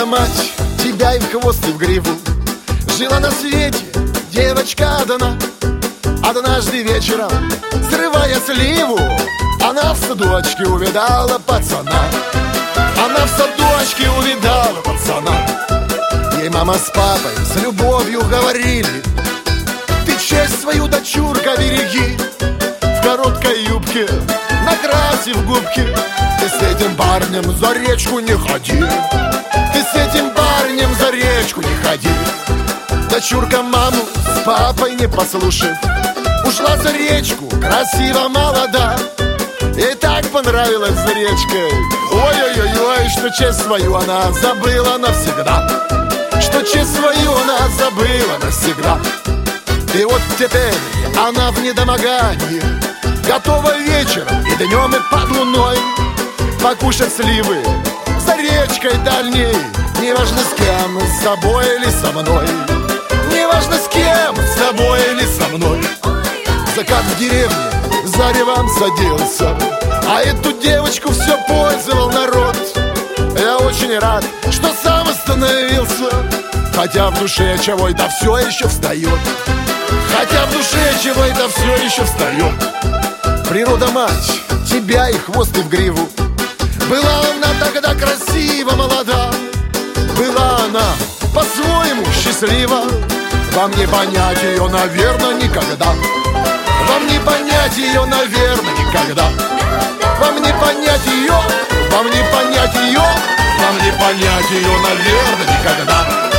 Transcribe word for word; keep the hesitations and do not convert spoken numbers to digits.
мать тебя и в хвост, и в гриву. Жила на свете девочка одна. Однажды вечером, срывая сливу, она в садочке увидала пацана. Она в садочке увидала пацана. Ей мама с папой с любовью говорили: ты честь свою, дочурка, береги. В короткой юбке, накрасив губки, ты с этим парнем за речку не ходи. Ты с этим парнем за речку не ходи. Дочурка маму с папой не послушав, ушла за речку, красиво, молода. Ей так понравилось за речкой, ой-ой-ой-ой, что честь свою она забыла навсегда. Что честь свою она забыла навсегда. И вот теперь она в недомогании, готова вечером и днем, и под луной покушать сливы за речкой дальней. Неважно с кем, с собой или со мной. Неважно с кем, с собой или со мной. Закат в деревне заревом садился, а эту девочку все пользовал народ. Я очень рад, что сам остановился, хотя в душе чего да все еще встает. Хотя в душе чего да все еще встает. Природа мать тебя и хвост, и в гриву. Была она тогда красива, молода. Была она по-своему счастлива. Вам не понять ее, наверное, никогда. Вам не понять ее, наверное, никогда. Вам не понять ее, вам не понять ее, вам не понять ее, наверное, никогда.